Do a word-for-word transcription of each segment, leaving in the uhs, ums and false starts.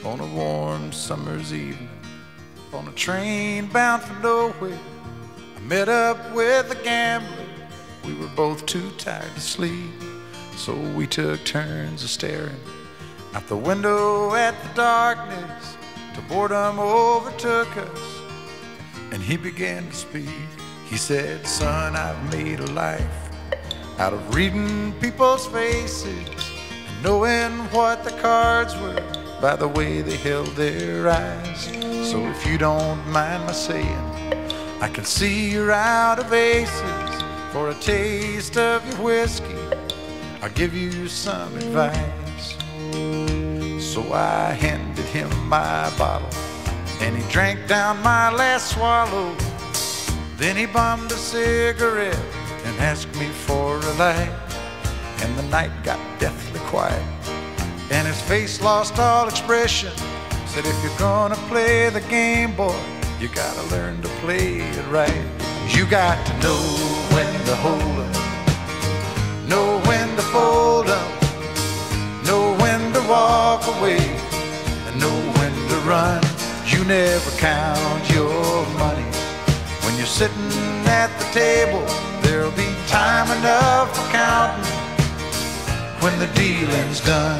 on a warm summer's evening, on a train bound for nowhere. I met up with a gambler. We were both too tired to sleep, so we took turns of staring out the window at the darkness till boredom overtook us, and he began to speak. He said, "Son, I've made a life out of reading people's faces and knowing what the cards were by the way they held their eyes. So if you don't mind my saying, I can see you're out of aces. For a taste of your whiskey, I'll give you some advice." So I handed him my bottle, and he drank down my last swallow. Then he bummed a cigarette and asked me for a light. And the night got deathly quiet, and his face lost all expression. Said, "If you're gonna play the game, boy, you gotta learn to play it right. You got to know when to hold up, know when to fold up, know when to walk away, and know when to run. You never count your money when you're sitting at the table. There'll be time enough for counting when the dealing's done."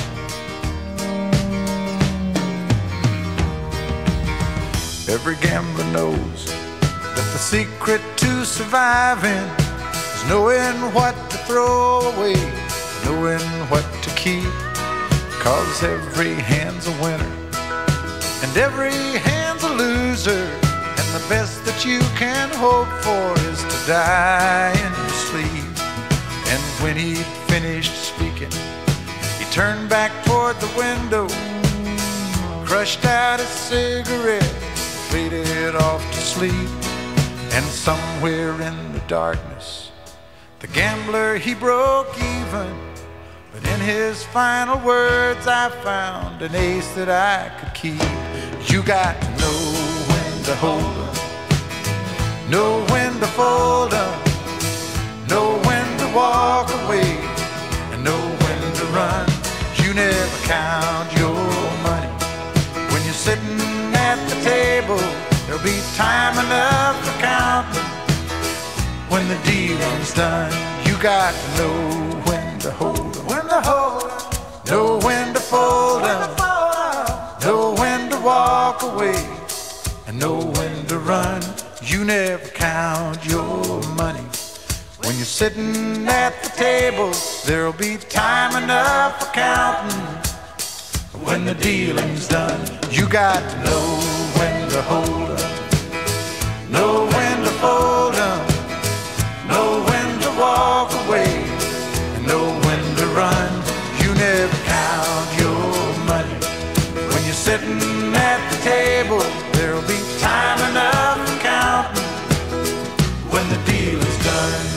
Every gambler knows that the secret to surviving is knowing what to throw away, knowing what to keep. 'Cause every hand's a winner and every hand's a loser, and the best that you can hope for is to die in your sleep. And when he'd finished speaking, he turned back toward the window, crushed out his cigarette, faded off to sleep. And somewhere in the darkness, the gambler, he broke even. But in his final words, I found an ace that I could keep. You got to know when to hold up, know when to fold up, know when to walk away, and know when to run. You never count your money when you're sitting at the table. There'll be time enough for counting when the dealing's done. You got to know when to hold up, when to hold up, know when to fold up, know when to walk away, and know when to run. You never count your money when you're sitting at the table. There'll be time enough for counting when the dealing's done. You got to know when to hold up, know when to fold up, know when to walk away, and know when to run. You never count your money when you're sitting at the table. There'll be time enough for counting when the deal is done.